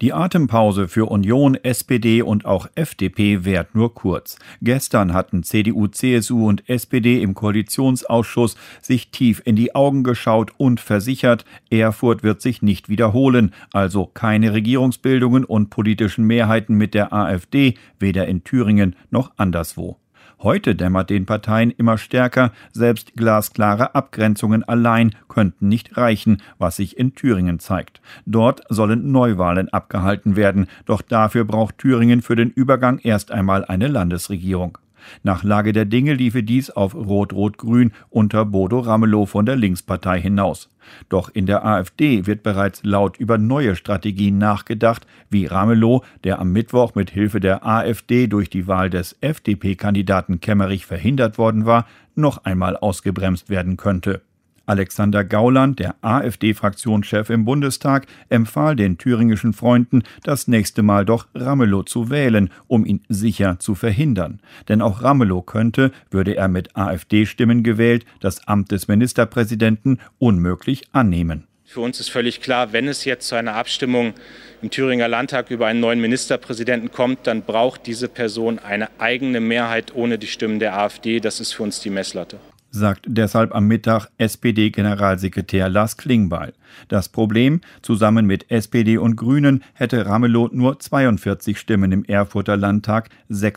Die Atempause für Union, SPD und auch FDP währt nur kurz. Gestern hatten CDU, CSU und SPD im Koalitionsausschuss sich tief in die Augen geschaut und versichert, Erfurt wird sich nicht wiederholen, also keine Regierungsbildungen und politischen Mehrheiten mit der AfD, weder in Thüringen noch anderswo. Heute dämmert den Parteien immer stärker, selbst glasklare Abgrenzungen allein könnten nicht reichen, was sich in Thüringen zeigt. Dort sollen Neuwahlen abgehalten werden, doch dafür braucht Thüringen für den Übergang erst einmal eine Landesregierung. Nach Lage der Dinge liefe dies auf Rot-Rot-Grün unter Bodo Ramelow von der Linkspartei hinaus. Doch in der AfD wird bereits laut über neue Strategien nachgedacht, wie Ramelow, der am Mittwoch mit Hilfe der AfD durch die Wahl des FDP-Kandidaten Kemmerich verhindert worden war, noch einmal ausgebremst werden könnte. Alexander Gauland, der AfD-Fraktionschef im Bundestag, empfahl den thüringischen Freunden, das nächste Mal doch Ramelow zu wählen, um ihn sicher zu verhindern. Denn auch Ramelow könnte, würde er mit AfD-Stimmen gewählt, das Amt des Ministerpräsidenten unmöglich annehmen. Für uns ist völlig klar, wenn es jetzt zu einer Abstimmung im Thüringer Landtag über einen neuen Ministerpräsidenten kommt, dann braucht diese Person eine eigene Mehrheit ohne die Stimmen der AfD. Das ist für uns die Messlatte, sagt deshalb am Mittag SPD-Generalsekretär Lars Klingbeil. Das Problem, zusammen mit SPD und Grünen hätte Ramelow nur 42 Stimmen im Erfurter Landtag,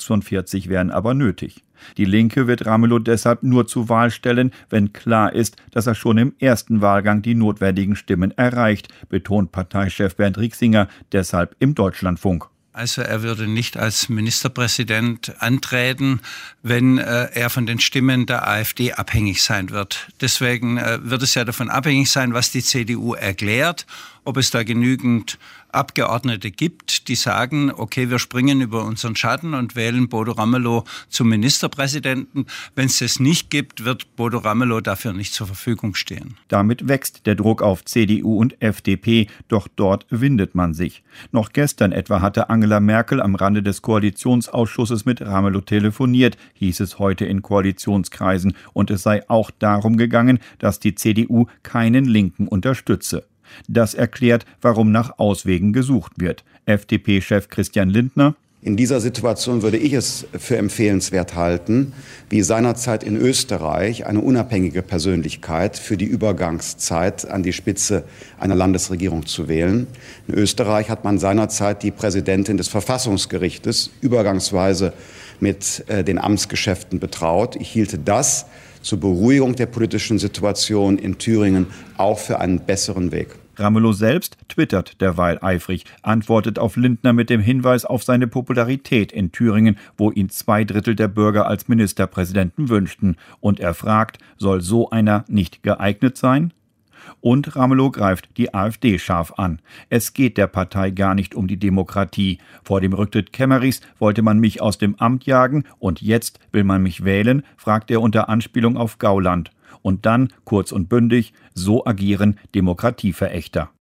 46 wären aber nötig. Die Linke wird Ramelow deshalb nur zur Wahl stellen, wenn klar ist, dass er schon im ersten Wahlgang die notwendigen Stimmen erreicht, betont Parteichef Bernd Rixinger deshalb im Deutschlandfunk. Also er würde nicht als Ministerpräsident antreten, wenn er von den Stimmen der AfD abhängig sein wird. Deswegen wird es ja davon abhängig sein, was die CDU erklärt, ob es da genügend Abgeordnete gibt, die sagen, okay, wir springen über unseren Schatten und wählen Bodo Ramelow zum Ministerpräsidenten. Wenn es das nicht gibt, wird Bodo Ramelow dafür nicht zur Verfügung stehen. Damit wächst der Druck auf CDU und FDP, doch dort windet man sich. Noch gestern etwa hatte Angela Merkel am Rande des Koalitionsausschusses mit Ramelow telefoniert, hieß es heute in Koalitionskreisen, und es sei auch darum gegangen, dass die CDU keinen Linken unterstütze. Das erklärt, warum nach Auswegen gesucht wird. FDP-Chef Christian Lindner: In dieser Situation würde ich es für empfehlenswert halten, wie seinerzeit in Österreich eine unabhängige Persönlichkeit für die Übergangszeit an die Spitze einer Landesregierung zu wählen. In Österreich hat man seinerzeit die Präsidentin des Verfassungsgerichtes übergangsweise mit den Amtsgeschäften betraut. Ich hielte das zur Beruhigung der politischen Situation in Thüringen auch für einen besseren Weg. Ramelow selbst twittert derweil eifrig, antwortet auf Lindner mit dem Hinweis auf seine Popularität in Thüringen, wo ihn 2/3 der Bürger als Ministerpräsidenten wünschten. Und er fragt, soll so einer nicht geeignet sein? Und Ramelow greift die AfD scharf an. Es geht der Partei gar nicht um die Demokratie. Vor dem Rücktritt Kemmerichs wollte man mich aus dem Amt jagen und jetzt will man mich wählen, fragt er unter Anspielung auf Gauland. Und dann, kurz und bündig, so agieren Demokratieverächter.